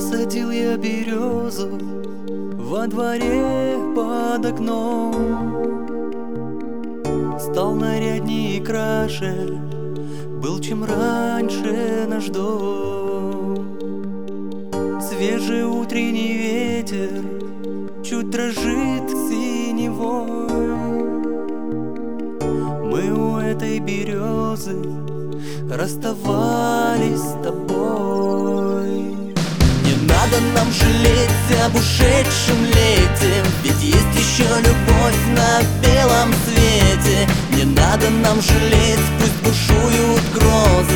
Посадил я березу во дворе под окном. Стал наряднее и краше был, чем раньше наш дом. Свежий утренний ветер чуть дрожит синевой. Мы у этой березы расставались с тобой. Не надо нам жалеть об ушедшем лете, ведь есть еще любовь на белом свете. Не надо нам жалеть, пусть бушуют грозы,